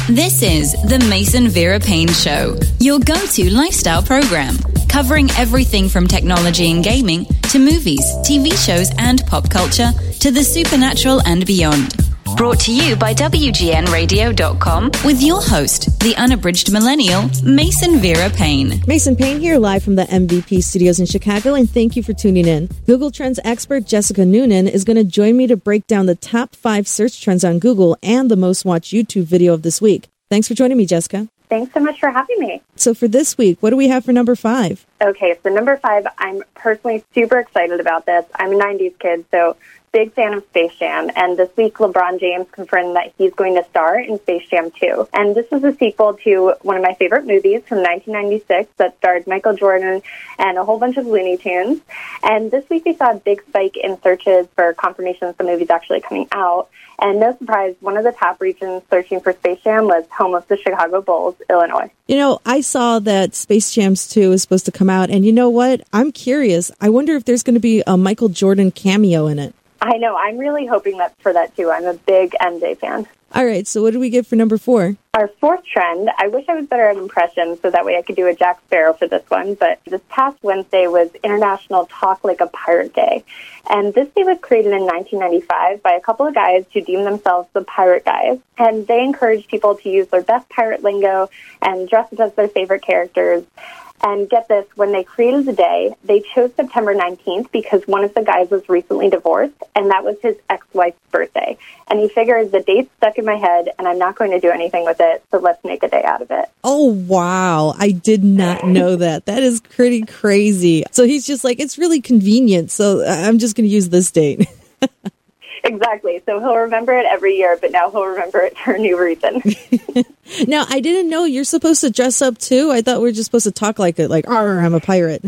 This is the Mason Vera Payne Show, your go-to lifestyle program, covering everything from technology and gaming to movies, TV shows, and pop culture to the supernatural and beyond. Brought to you by WGNradio.com with your host, the unabridged millennial, Mason Vera Payne. Mason Payne here, live from the MVP studios in Chicago, and thank you for tuning in. Google Trends expert Jessica Noonan is going to join me to break down the top 5 search trends on Google and the most watched YouTube video of this week. Thanks for joining me, Jessica. Thanks so much for having me. So for this week, what do we have for number 5? Okay, so number 5, I'm personally super excited about this. I'm a 90s kid, so big fan of Space Jam, and this week LeBron James confirmed that he's going to star in Space Jam 2. And this is a sequel to one of my favorite movies from 1996 that starred Michael Jordan and a whole bunch of Looney Tunes. And this week we saw a big spike in searches for confirmation that the movie's actually coming out. And no surprise, one of the top regions searching for Space Jam was home of the Chicago Bulls, Illinois. You know, I saw that Space Jam 2 is supposed to come out, and you know what? I'm curious. I wonder if there's going to be a Michael Jordan cameo in it. I know. I'm really hoping for that, too. I'm a big MJ fan. All right. So what do we get for number 4? Our 4th trend, I wish I was better at impressions, so that way I could do a Jack Sparrow for this one. But this past Wednesday was International Talk Like a Pirate Day. And this day was created in 1995 by a couple of guys who deemed themselves the Pirate Guys. And they encouraged people to use their best pirate lingo and dress up as their favorite characters. And get this, when they created the day, they chose September 19th because one of the guys was recently divorced, and that was his ex-wife's birthday. And he figured the date's stuck in my head, and I'm not going to do anything with it, so let's make a day out of it. Oh, wow. I did not know that. That is pretty crazy. So he's just like, it's really convenient, so I'm just going to use this date. Exactly. So he'll remember it every year, but now he'll remember it for a new reason. Now, I didn't know you're supposed to dress up, too. I thought we were just supposed to talk like it, like, "Arr, I'm a pirate."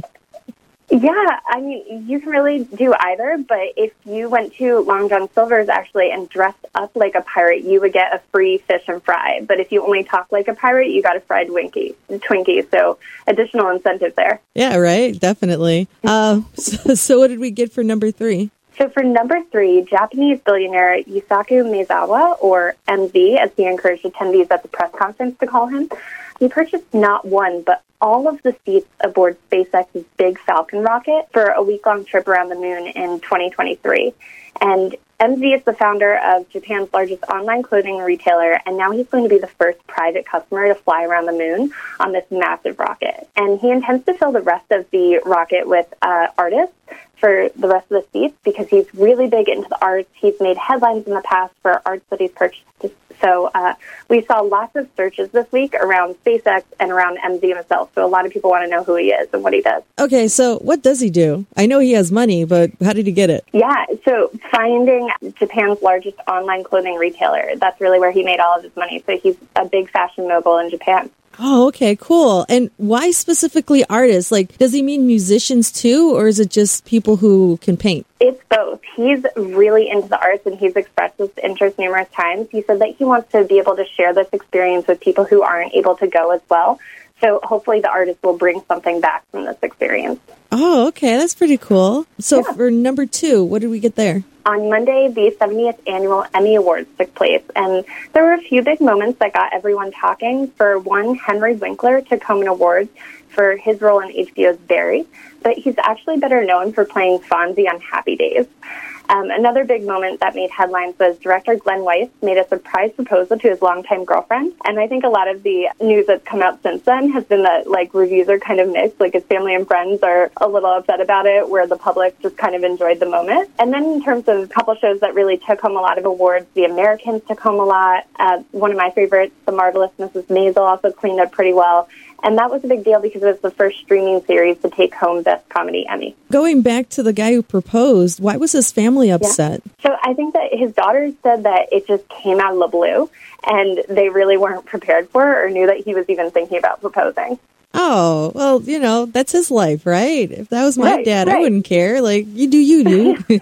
Yeah, I mean, you can really do either, but if you went to Long John Silver's, actually, and dressed up like a pirate, you would get a free fish and fry. But if you only talk like a pirate, you got a fried Twinkie. So additional incentive there. Yeah, right. Definitely. So what did we get for number 3? So for number 3, Japanese billionaire Yusaku Maezawa, or MZ, as he encouraged attendees at the press conference to call him, he purchased not one, but all of the seats aboard SpaceX's big Falcon rocket for a week-long trip around the moon in 2023. And MZ is the founder of Japan's largest online clothing retailer, and now he's going to be the first private customer to fly around the moon on this massive rocket. And he intends to fill the rest of the rocket with artists for the rest of the seats because he's really big into the arts. He's made headlines in the past for arts that he's purchased. So we saw lots of searches this week around SpaceX and around MZ himself. So a lot of people want to know who he is and what he does. Okay, so what does he do? I know he has money, but how did he get it? Yeah, so finding Japan's largest online clothing retailer, that's really where he made all of his money. So he's a big fashion mogul in Japan. Oh, okay, cool. And why specifically artists? Like, does he mean musicians too, or is it just people who can paint? It's both. He's really into the arts, and he's expressed this interest numerous times. He said that he wants to be able to share this experience with people who aren't able to go as well. So hopefully the artist will bring something back from this experience. Oh, okay. That's pretty cool. So for number 2, what did we get there? On Monday, the 70th Annual Emmy Awards took place, and there were a few big moments that got everyone talking. For one, Henry Winkler took home an award for his role in HBO's Barry, but he's actually better known for playing Fonzie on Happy Days. Another big moment that made headlines was director Glenn Weiss made a surprise proposal to his longtime girlfriend. And I think a lot of the news that's come out since then has been that, like, reviews are kind of mixed. Like, his family and friends are a little upset about it, where the public just kind of enjoyed the moment. And then in terms of a couple shows that really took home a lot of awards, The Americans took home a lot. One of my favorites, The Marvelous Mrs. Maisel, also cleaned up pretty well. And that was a big deal because it was the first streaming series to take home Best Comedy Emmy. Going back to the guy who proposed, why was his family upset? Yeah. So I think that his daughters said that it just came out of the blue, and they really weren't prepared for it or knew that he was even thinking about proposing. Oh, well, you know, that's his life, right? If that was my dad, I wouldn't care. Like, you do you, dude.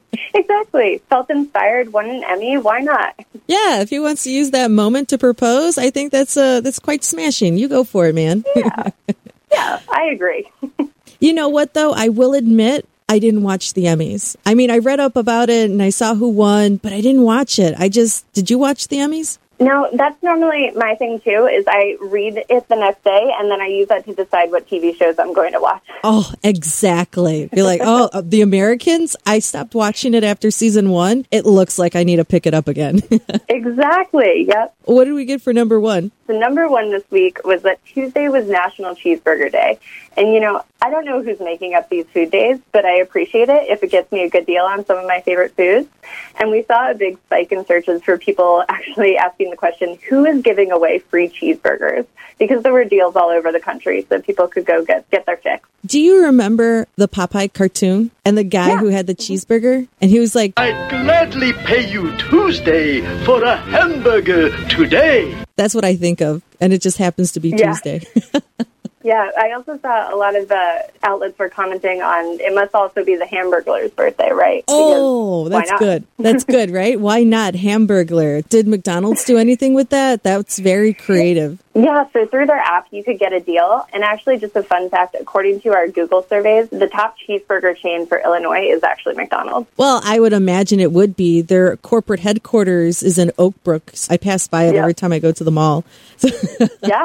Exactly. Felt inspired, won an Emmy, why not? Yeah, if he wants to use that moment to propose, I think that's quite smashing. You go for it, man. Yeah, I agree. You know what, though? I will admit, I didn't watch the Emmys. I mean, I read up about it and I saw who won, but I didn't watch it. Did you watch the Emmys? No, that's normally my thing, too, is I read it the next day, and then I use that to decide what TV shows I'm going to watch. Oh, exactly. You're like, oh, The Americans? I stopped watching it after season 1. It looks like I need to pick it up again. Exactly, yep. What did we get for number 1? The number 1 this week was that Tuesday was National Cheeseburger Day. And, I don't know who's making up these food days, but I appreciate it if it gets me a good deal on some of my favorite foods. And we saw a big spike in searches for people actually asking the question, who is giving away free cheeseburgers? Because there were deals all over the country, so people could go get their fix. Do you remember the Popeye cartoon and the guy who had the cheeseburger? And he was like, I'd gladly pay you Tuesday for a hamburger today. That's what I think of. And it just happens to be Tuesday. Yeah, I also saw a lot of outlets were commenting on it must also be the Hamburglar's birthday, right? Oh, that's good. That's good, right? Why not Hamburglar? Did McDonald's do anything with that? That's very creative. Yeah, so through their app, you could get a deal. And actually, just a fun fact, according to our Google surveys, the top cheeseburger chain for Illinois is actually McDonald's. Well, I would imagine it would be. Their corporate headquarters is in Oak Brook. I pass by it every time I go to the mall. Yeah.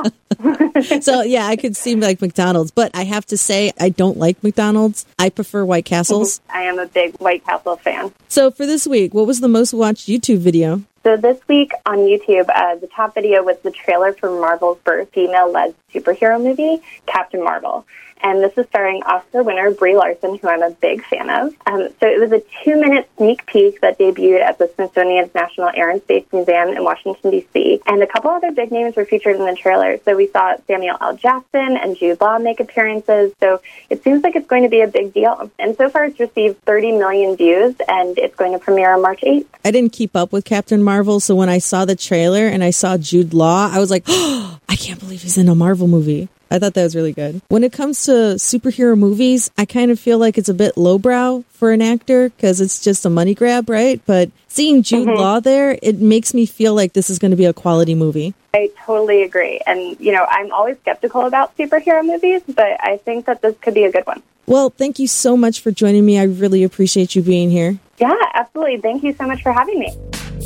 So, yeah, I could seem like McDonald's. But I have to say, I don't like McDonald's. I prefer White Castles. I am a big White Castle fan. So for this week, what was the most watched YouTube video? So this week on YouTube, the top video was the trailer for Marvel's first female-led superhero movie, Captain Marvel. And this is starring Oscar winner Brie Larson, who I'm a big fan of. So it was a 2-minute sneak peek that debuted at the Smithsonian's National Air and Space Museum in Washington, D.C. And a couple other big names were featured in the trailer. So we saw Samuel L. Jackson and Jude Law make appearances. So it seems like it's going to be a big deal. And so far it's received 30 million views, and it's going to premiere on March 8th. I didn't keep up with Captain Marvel, so when I saw the trailer and I saw Jude Law, I was like, oh, I can't believe he's in a Marvel movie. I thought that was really good. When it comes to superhero movies, I kind of feel like it's a bit lowbrow for an actor because it's just a money grab, right? But seeing Jude Law there, it makes me feel like this is going to be a quality movie. I totally agree. And, I'm always skeptical about superhero movies, but I think that this could be a good one. Well, thank you so much for joining me. I really appreciate you being here. Yeah, absolutely. Thank you so much for having me.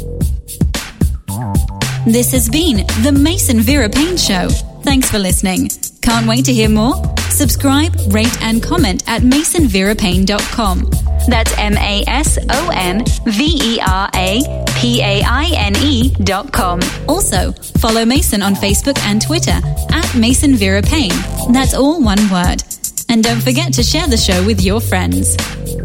This has been the Mason Vera Payne Show. Thanks for listening. Can't wait to hear more? Subscribe, rate and comment at masonverapayne.com. That's MasonVeraPaine.com. Also, follow Mason on Facebook and Twitter at Mason Vera Payne. That's all one word. And don't forget to share the show with your friends.